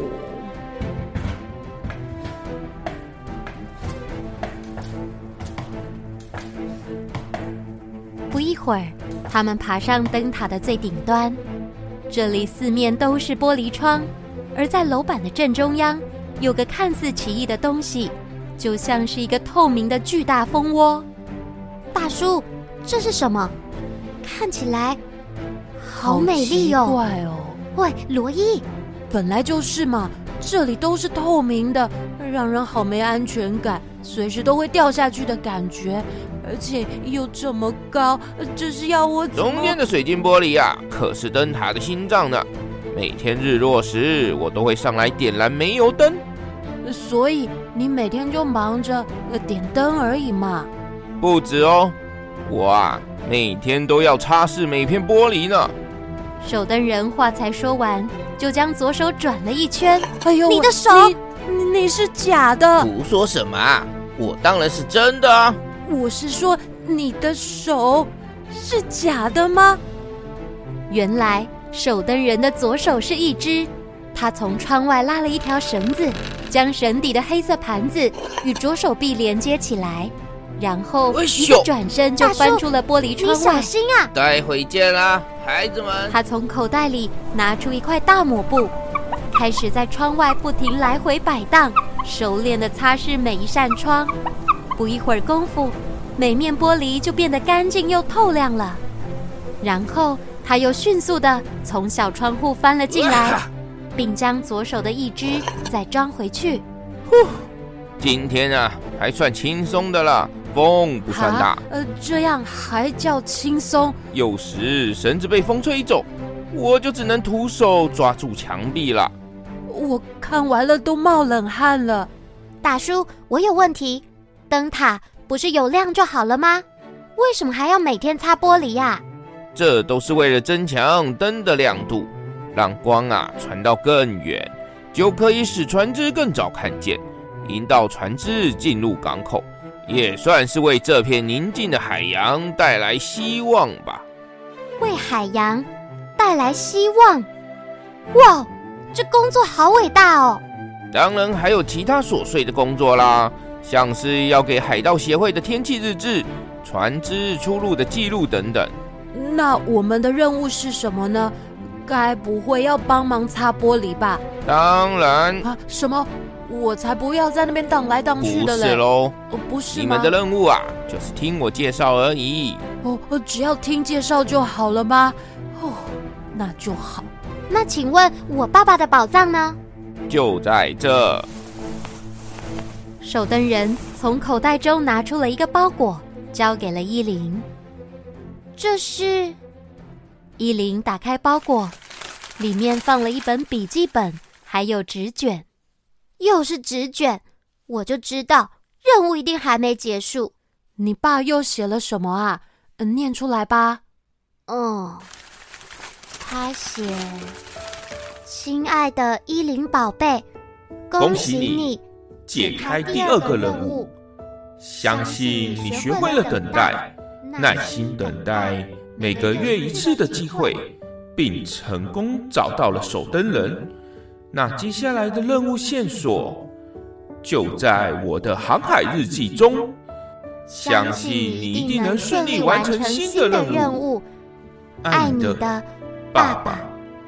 不一会儿，他们爬上灯塔的最顶端。这里四面都是玻璃窗，而在楼板的正中央，有个看似奇异的东西，就像是一个透明的巨大蜂窝。 大叔，这是什么？看起来好美丽哦！ 好奇怪哦！ 喂，罗伊， 本来就是嘛，这里都是透明的，让人好没安全感，随时都会掉下去的感觉，而且又这么高，这是要我怎么？ 中间的水晶玻璃啊，可是灯塔的心脏呢。每天日落时，我都会上来点燃煤油灯。 所以你每天就忙着点灯而已嘛？ 不止哦，我啊，每天都要擦拭每片玻璃呢。 守灯人话才说完，就将左手转了一圈。 哎呦， 你的手， 你你是假的！ 胡说什么啊？我当然是真的啊！ 我是说，你的手是假的吗？ 原来守灯人的左手是一只，他从窗外拉了一条绳子，将绳底的黑色盘子与左手臂连接起来，然后一个转身就翻出了玻璃窗外。 你小心啊！ 待会见啦，孩子们。 他从口袋里拿出一块大抹布，开始在窗外不停来回摆荡，熟练地擦拭每一扇窗。不一会儿功夫，每面玻璃就变得干净又透亮了。然后他又迅速地从小窗户翻了进来，并将左手的一只再装回去。 今天啊，还算轻松的了，风不算大。 呃，这样还叫轻松？ 有时绳子被风吹走，我就只能徒手抓住墙壁了。 我看完了都冒冷汗了。 大叔，我有问题。灯塔不是有亮就好了吗？为什么还要每天擦玻璃呀？ 这都是为了增强灯的亮度，让光啊传到更远，就可以使船只更早看见，引导船只进入港口，也算是为这片宁静的海洋带来希望吧。 为海洋带来希望？哇，这工作好伟大哦！ 当然还有其他琐碎的工作啦，像是要给海盗协会的天气日志、船只出入的记录等等。 那我们的任务是什么呢？该不会要帮忙擦玻璃吧？ 当然啊！什么？我才不要在那边荡来荡去的嘞！ 不是喽， 哦，不是吗？ 你们的任务啊，就是听我介绍而已。 哦，只要听介绍就好了吗？哦，那就好。 那请问我爸爸的宝藏呢？ 就在这。 守灯人从口袋中拿出了一个包裹，交给了依琳。 这是…… 依琳打开包裹，里面放了一本笔记本，还有纸卷。 又是纸卷，我就知道任务一定还没结束。 你爸又写了什么啊？嗯，念出来吧。 嗯，他写：亲爱的依琳宝贝，恭喜你解开第二个任务，相信你学会了等待，耐心等待每个月一次的机会，并成功找到了守灯人。那接下来的任务线索就在我的航海日记中，相信你一定能顺利完成新的任务。 爱你的爸爸。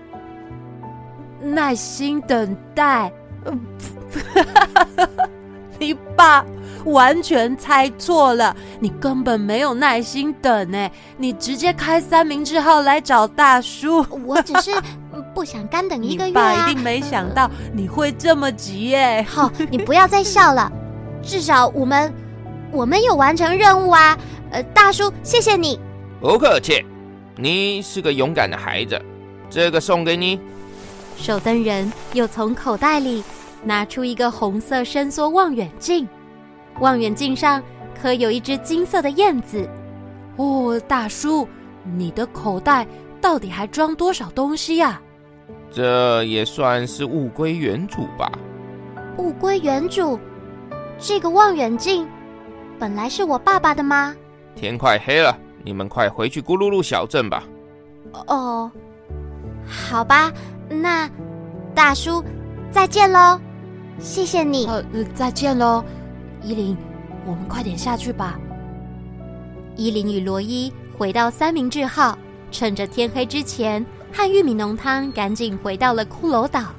耐心等待。你爸完全猜错了，你根本没有耐心等哎，你直接开三明治号来找大叔。 我只是不想干等一个月啊！你爸一定没想到你会这么急耶！ 好，你不要再笑了，至少我们我们有完成任务啊！呃，大叔，谢谢你。 不客气。 你是个勇敢的孩子，这个送给你。 手灯人又从口袋里拿出一个红色伸缩望远镜，望远镜上刻有一只金色的燕子。 哦，大叔，你的口袋到底还装多少东西呀？ 这也算是物归原主吧。 物归原主？这个望远镜本来是我爸爸的吗？ 天快黑了，你们快回去咕噜噜小镇吧。 哦，好吧，那大叔再见喽，谢谢你。 呃，再见喽，依琳，我们快点下去吧。 依琳与罗伊回到三明治号，趁着天黑之前，和玉米浓汤赶紧回到了骷髅岛。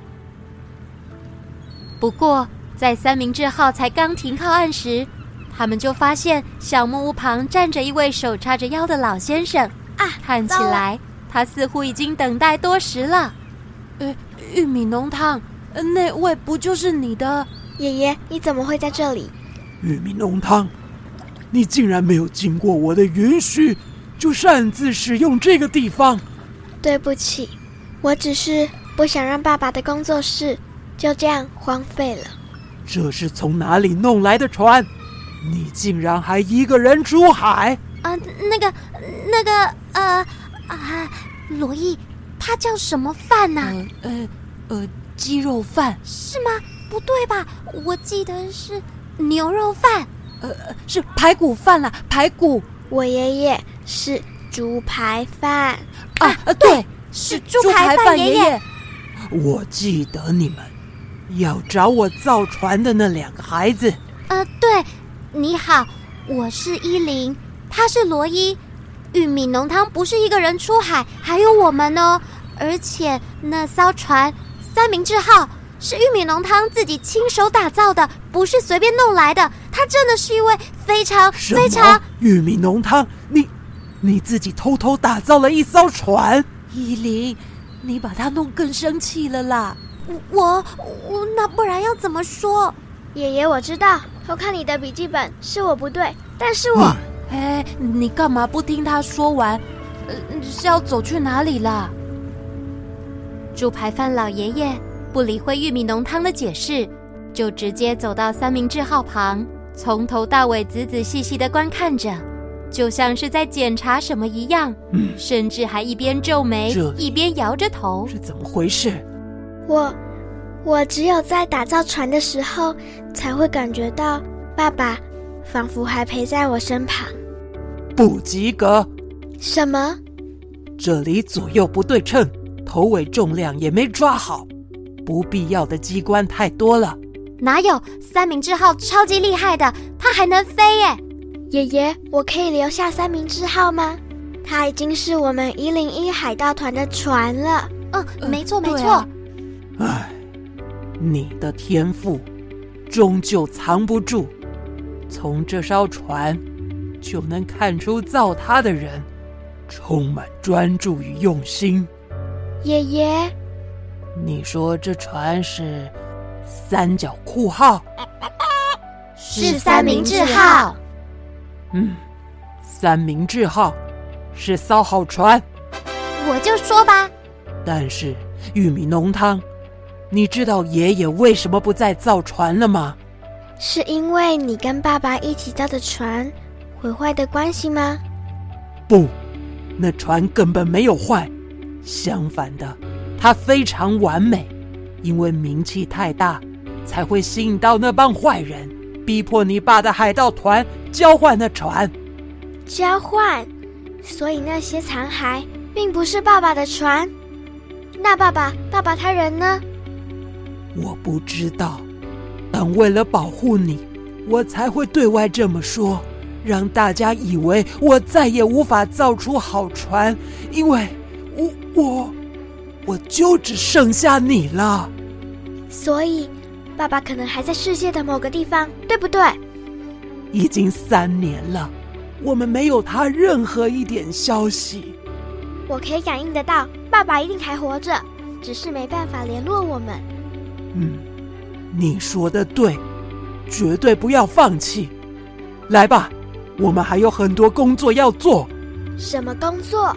不过，在三明治号才刚停靠岸时，他们就发现小木屋旁站着一位手叉着腰的老先生啊， 看起来他似乎已经等待多时了。 呃，玉米浓汤，那位不就是你的？ 爷爷，你怎么会在这里？ 玉米浓汤，你竟然没有经过我的允许就擅自使用这个地方。 对不起，我只是不想让爸爸的工作室就这样荒废了。 这是从哪里弄来的船？你竟然还一个人出海？ 啊、呃，那个那个呃啊，罗伊，他叫什么饭呢、啊？ 呃呃呃，鸡肉饭是吗？不对吧？我记得是牛肉饭。 呃，是排骨饭啦，排骨。 我爷爷是猪排饭。 啊啊，对， 是猪排饭爷爷。 我记得你们要找我造船的那两个孩子。 呃，对，你好，我是依琳，他是罗伊。玉米浓汤不是一个人出海，还有我们哦。而且那艘船三明治号是玉米浓汤自己亲手打造的，不是随便弄来的。他真的是一位非常非常…… 玉米浓汤，你你自己偷偷打造了一艘船？ 依琳，你把他弄更生气了啦！ 我我那不然要怎么说？ 爷爷，我知道偷看你的笔记本是我不对，但是我…… 哎，你干嘛不听他说完？呃，是要走去哪里啦？ 猪排饭老爷爷不理会玉米浓汤的解释，就直接走到三明治号旁，从头到尾仔仔细细地观看着，就像是在检查什么一样，嗯、甚至还一边皱眉一边摇着头。 是怎么回事？ 我我只有在打造船的时候才会感觉到爸爸仿佛还陪在我身旁。 不及格。 什么？ 这里左右不对称，头尾重量也没抓好，不必要的机关太多了。 哪有，三明治号超级厉害的，它还能飞耶！ 爷爷，我可以留下三明治号吗？它已经是我们一零一海盗团的船了。 嗯，没错、呃、没错、 啊。 唉，你的天赋终究藏不住，从这艘船就能看出造它的人充满专注与用心。 爷爷， 你说这船是三角裤号？ 是三明治号。 嗯，三明治号是艘好船。 我就说吧。 但是玉米浓汤，你知道爷爷为什么不再造船了吗？ 是因为你跟爸爸一起造的船毁坏的关系吗？ 不，那船根本没有坏，相反的，它非常完美，因为名气太大，才会吸引到那帮坏人，逼迫你爸的海盗团交换那船。 交换？所以那些残骸并不是爸爸的船？那爸爸，爸爸他人呢？ 我不知道，但为了保护你，我才会对外这么说，让大家以为我再也无法造出好船，因为我我我就只剩下你了。 所以爸爸可能还在世界的某个地方，对不对？ 已经三年了，我们没有他任何一点消息。 我可以感应得到，爸爸一定还活着，只是没办法联络我们。 嗯，你说的对，绝对不要放弃。来吧，我们还有很多工作要做。 什么工作？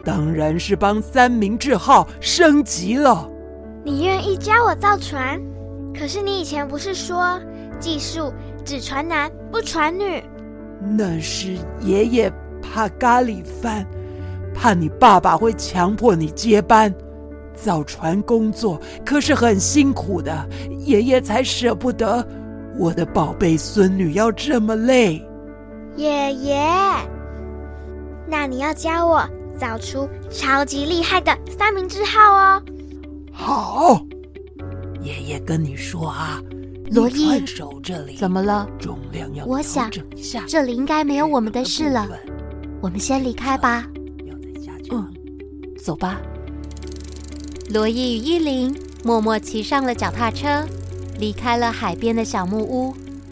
当然是帮三明治号升级了。 你愿意教我造船？可是你以前不是说技术只传男不传女？ 那是爷爷怕咖喱饭，怕你爸爸会强迫你接班。造船工作可是很辛苦的，爷爷才舍不得我的宝贝孙女要这么累。 爷爷，那你要教我造出超级厉害的三明治号哦。 好，爷爷跟你说啊， 罗伊， 船手这里怎么了？ 重量要我想调整一下， 这里应该没有我们的事了，我们先离开吧。 嗯，走吧。 罗伊与依琳默默骑上了脚踏车，离开了海边的小木屋。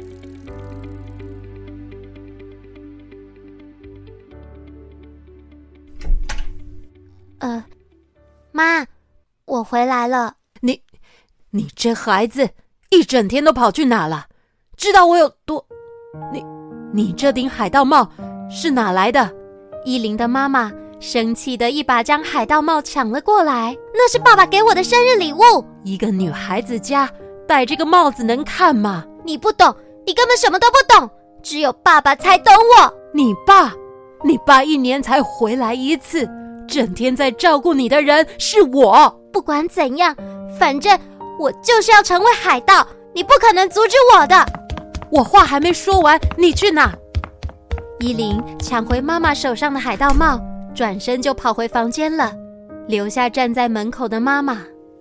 呃，妈，我回来了。 你，你这孩子一整天都跑去哪了？知道我有多……你，你这顶海盗帽是哪来的？ 依琳的妈妈生气的一把将海盗帽抢了过来，那是爸爸给我的生日礼物。 一个女孩子家戴这个帽子能看吗？ 你不懂，你根本什么都不懂，只有爸爸才懂我。 你爸，你爸一年才回来一次，整天在照顾你的人是我。 不管怎样，反正我就是要成为海盗，你不可能阻止我的。 我话还没说完，你去哪？ 依琳抢回妈妈手上的海盗帽，转身就跑回房间了，留下站在门口的妈妈。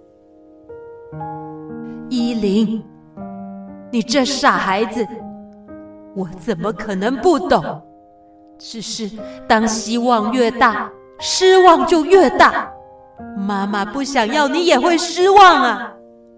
依琳，你这傻孩子，我怎么可能不懂？只是当希望越大，失望就越大。妈妈不想要你也会失望啊。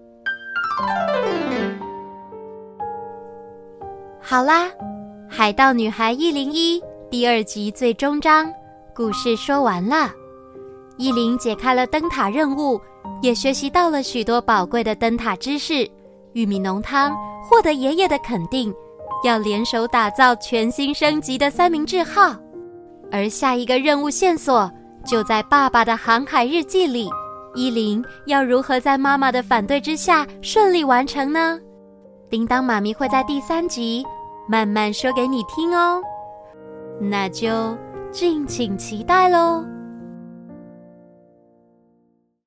好啦，海盗女孩一零一第二集最终章故事说完了。依琳解开了灯塔任务，也学习到了许多宝贵的灯塔知识。玉米浓汤获得爷爷的肯定，要联手打造全新升级的三明治号。而下一个任务线索就在爸爸的航海日记里，依琳要如何在妈妈的反对之下顺利完成呢？叮当妈咪会在第三集慢慢说给你听哦，那就敬请期待咯。